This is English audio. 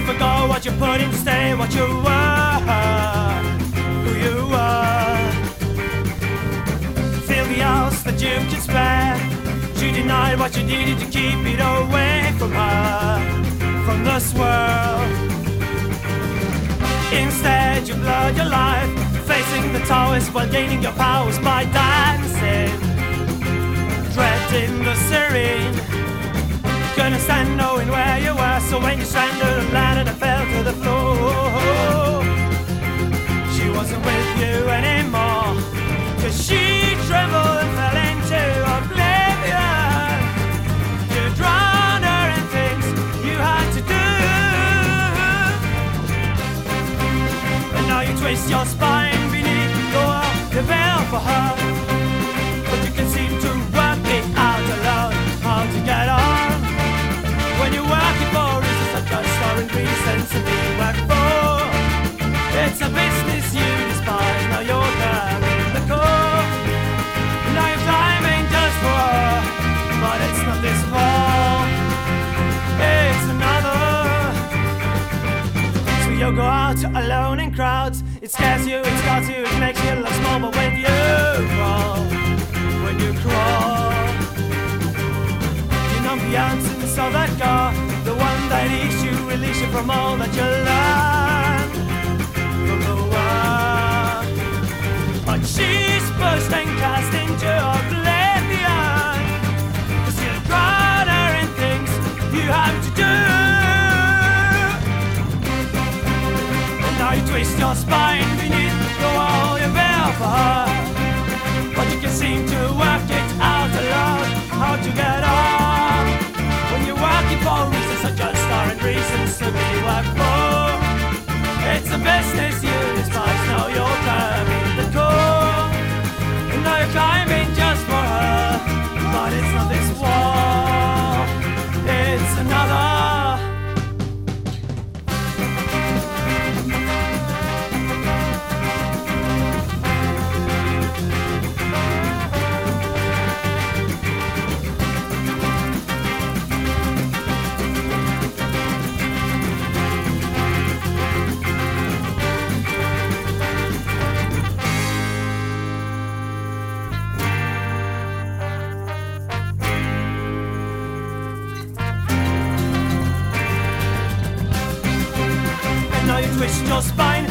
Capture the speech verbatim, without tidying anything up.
forgot what you put in to stay, what you were, who you were. Fill the house that you can spare. She denied what you needed to keep it away from her, from this world. Instead you blurred your life, facing the towers while gaining your powers by dancing, dreading the serene. Couldn't stand knowing where you were, so when you stranded and landed and fell to the floor, she wasn't with you anymore, cause she trembled and fell into oblivion. You drowned her in things you had to do, and now you twist your spine beneath the veil for her, but you can seem to work it out alone, how to get on. When you're working for reasons such as storing reasons to be worked for, it's a business you despise. Now you're carrying the core, now you're climbing just for her, but it's not this fall, it's another. So you go out alone in crowds, it scares you, it scares you, it makes you look small, but when you crawl, when you crawl, the absence of that car, the one that eats you, release you from all that you learn from the world. But she's pushed and cast into oblivion, cause you drown her in things you have to do, and now you twist your spine beneath the wall you bear for her, but you can seem to work it out alone, how to get on. When you're working for reasons such as starring reasons to be worked for, it's a business you despise. Now you're climbing the core, and now you're climbing just for her, but it's not this wall, it's another. Twist your spine